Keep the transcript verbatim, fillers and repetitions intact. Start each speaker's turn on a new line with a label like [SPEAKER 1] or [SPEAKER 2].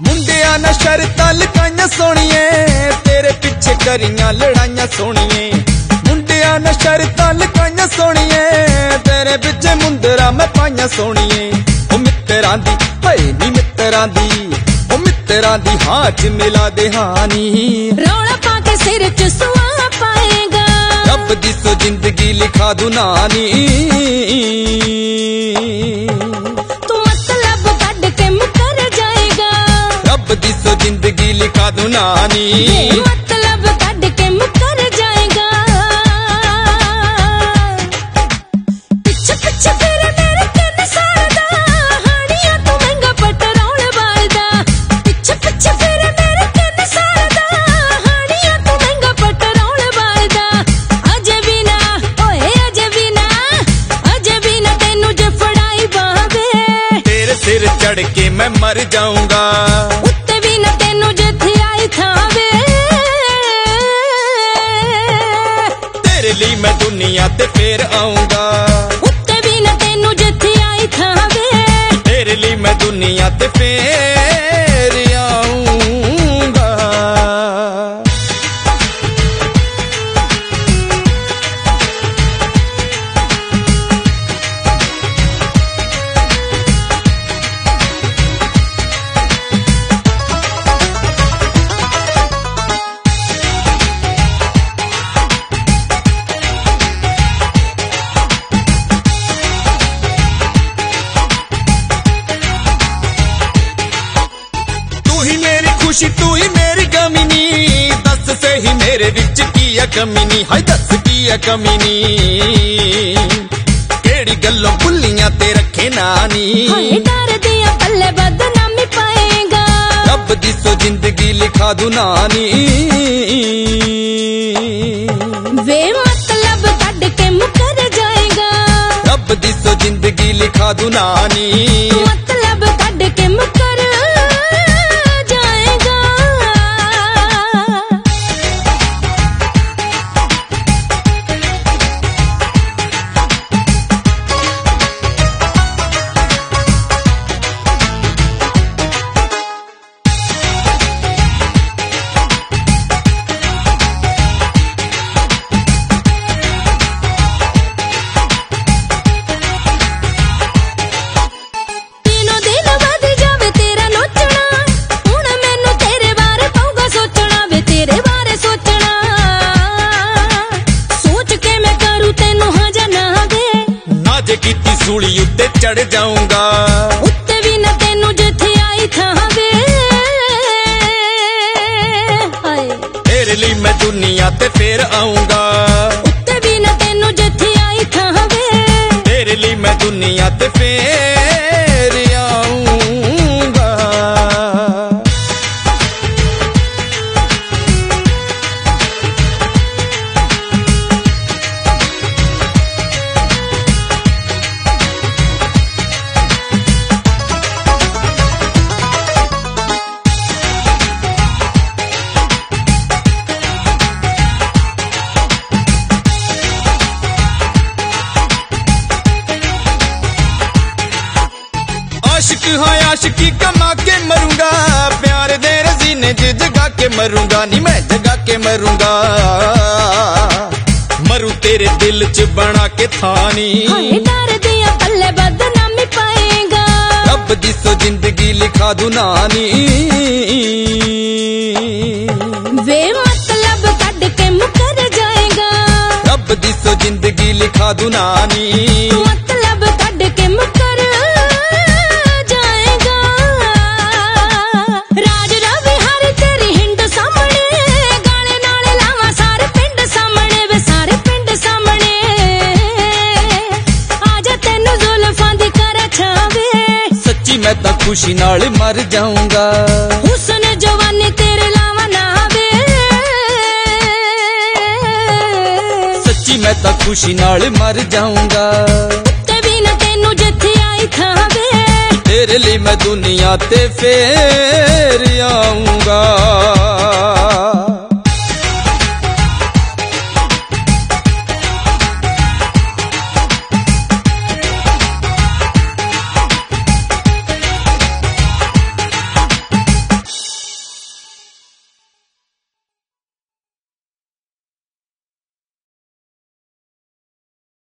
[SPEAKER 1] मुंडिया ना शर्तां लगाइयां सोनिए, तेरे पीछे करियां लड़ाइयां सोनिए। मुंडिया ना शर्तां लगाइयां सोनिए, तेरे पीछे मुंदरा मैं पाइयां सोनिए। ओ मित्तरां दी हाय नी मित्तरां दी, ओ मित्तरां दी हां च मिला दे हानी।
[SPEAKER 2] रौला पाके सिर च सुआ पाएगा,
[SPEAKER 1] रब दी सो जिंदगी लिखा दू नानी।
[SPEAKER 2] तू मतलब कट के मुकर जाएगा,
[SPEAKER 1] रब दी सो जिंदगी लिखा दू नानी।
[SPEAKER 2] मतलब कट के मुकर जाएगा। पिछे पिछे फिर मेरे कन सारदा, हानिया तू महंगा पटरौल बालदा। पिछे पिछे फिर मेरे कन सारदा, हानिया तू महंगा पटरौल बालदा। अजे भी ना ओए अजे भी ना, अजे भी ना तेनू जे फड़ाई बावे,
[SPEAKER 1] तेरे सिर चढ़ के मैं मर जाऊंगा।
[SPEAKER 2] उत्ते भी ना तेनू जे थियाई थावे,
[SPEAKER 1] तेरे लिए मैं दुनिया ते फिर आऊंगा।
[SPEAKER 2] उत्ते भी ना तेनू जे थियाई थावे,
[SPEAKER 1] तेरे लिए मैं दुनिया ते फिर आऊंगा। खुशी तू ही मेरी गमीनी, दस से ही मेरे विच की है कमीनी। हाय दस की है कमीनी, केड़ी गल्लों भुलियां ते रखे नानी।
[SPEAKER 2] हाय डर दिया पल्ले बदनामी पाएगा,
[SPEAKER 1] रब दी सो जिंदगी लिखा दू नानी।
[SPEAKER 2] वे मतलब कट के मुकर जाएगा,
[SPEAKER 1] रब दी सो जिंदगी लिखा दू नानी।
[SPEAKER 2] मतलब कट के मुकर
[SPEAKER 1] सूली उत्ते चढ़ जाऊंगा।
[SPEAKER 2] उत्ते भी ना तेनू जिथे आई थावे,
[SPEAKER 1] तेरे लिए मैं दुनिया ते फिर आऊंगा।
[SPEAKER 2] उत्ते भी ना तेनू जिथे आई थावे,
[SPEAKER 1] तेरे लिए मैं दुनिया ते फिर आऊंगा। आशिक हाँ आशिकी कमा के मरूंगा, प्यार दे रजीने ज जगा के मरूंगा। नी मैं जगा के मरूंगा, मरू तेरे दिल च बना के थानी।
[SPEAKER 2] हाय डर दिया पल्ले बदनामी पाएगा,
[SPEAKER 1] रब दी सो जिंदगी लिखा दू नानी।
[SPEAKER 2] वे मतलब कट के मुकर जाएगा,
[SPEAKER 1] रब दी सो जिंदगी लिखा दू नानी।
[SPEAKER 2] मतलब कट के मुकर
[SPEAKER 1] मैं तो खुशी नाल मर जाऊंगा।
[SPEAKER 2] हुस्न जवानी तेरे लावा ना वे,
[SPEAKER 1] सच्ची मैं तो खुशी नाल मर जाऊंगा।
[SPEAKER 2] ते भी ना तेनू जिथे आई थावे,
[SPEAKER 1] तेरे लिए मैं दुनिया ते फिर आऊंगा।